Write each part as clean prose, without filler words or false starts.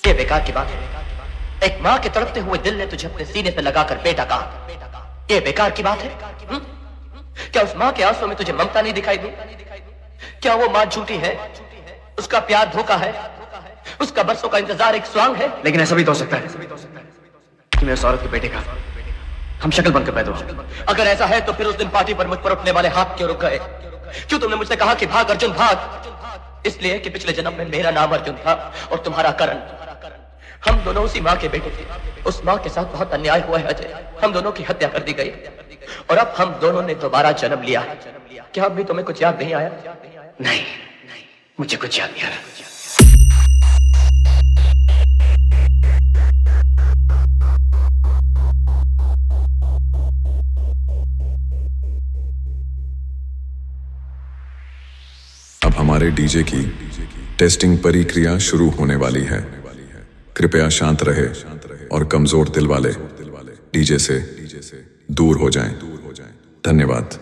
ये बेकार की बात है। एक माँ के तड़पते हुए दिल ने तुझे अपने सीने से लगाकर बेटा कहा। ये बेकार की बात है। क्या उस माँ के आंसुओं में तुझे ममता नहीं दिखाई दी? क्या वो माँ झूठी है? उसका प्यार धोखा है? उसका बरसों का इंतजार एक स्वांग है? लेकिन ऐसा भी तो हो सकता है कि मैं उस औरत के बेटे का हम शक्ल बनकर पैदा हुआ। अगर ऐसा है तो फिर उस दिन पार्टी पर मुझ पर उठने वाले हाथ क्यों रुक गए? क्यों तुमने मुझसे कहा कि भाग अर्जुन भाग? इसलिए कि पिछले जन्म में मेरा नाम अर्जुन था और तुम्हारा करण। हम दोनों उसी माँ के बेटे थे। उस माँ के साथ बहुत अन्याय हुआ है अजय। हम दोनों की हत्या कर दी गई और अब हम दोनों ने दोबारा जन्म लिया है। क्या अब भी तुम्हें कुछ याद नहीं आया? नहीं, मुझे कुछ याद नहीं आ रहा। अब हमारे डीजे की टेस्टिंग प्रक्रिया शुरू होने वाली है। कृपया शांत रहे और कमजोर दिल वाले डीजे से दूर हो जाएं। धन्यवाद।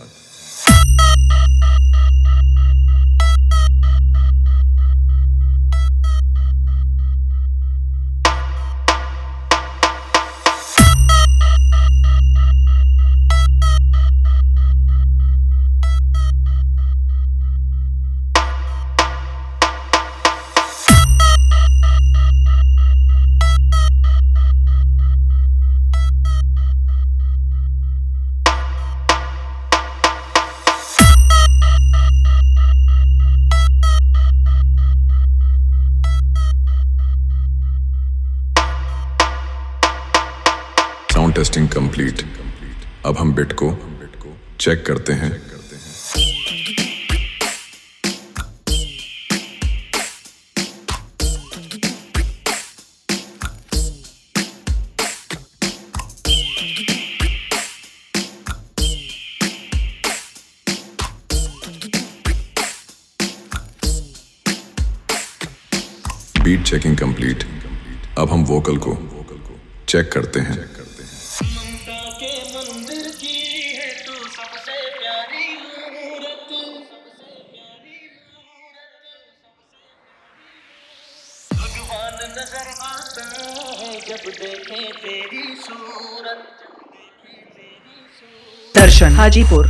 Sound testing complete. अब हम बिट को चेक करते हैं। Beat checking complete. अब हम वोकल को चेक करते हैं। नजर आता है जब देखे तेरी सूरत। दर्शन हाजीपुर।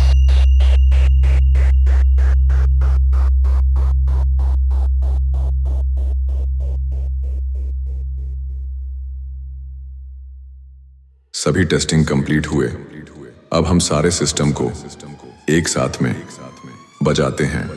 सभी टेस्टिंग कंप्लीट हुए। अब हम सारे सिस्टम को एक साथ में बजाते हैं।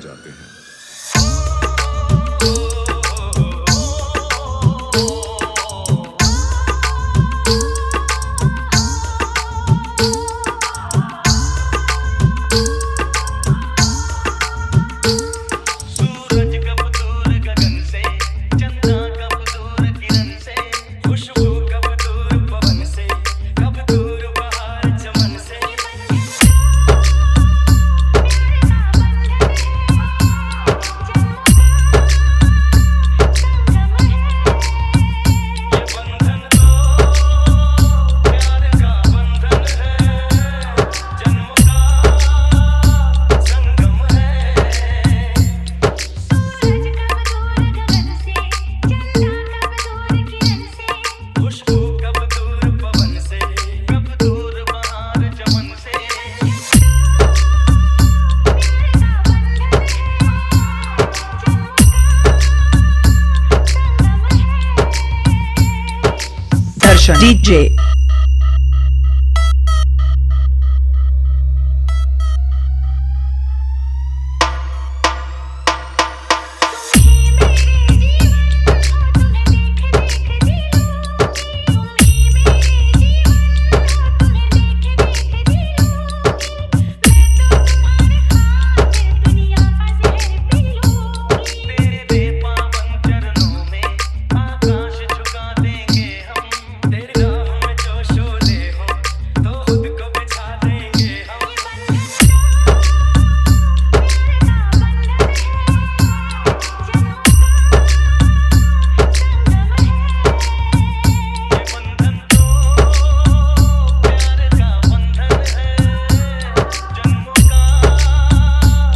DJ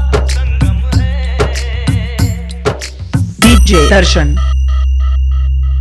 दर्शन।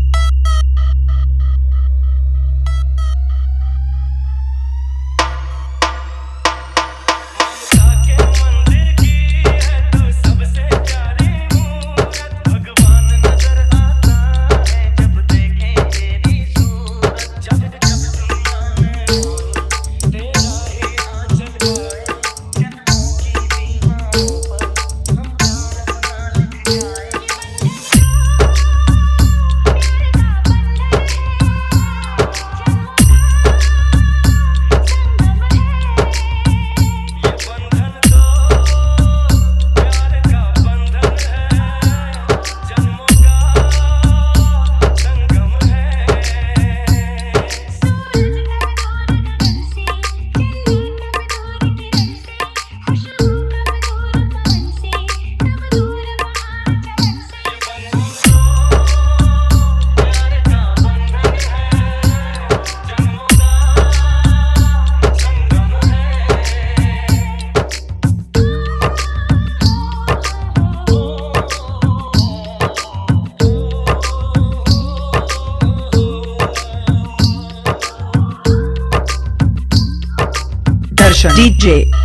दर्शन डीजे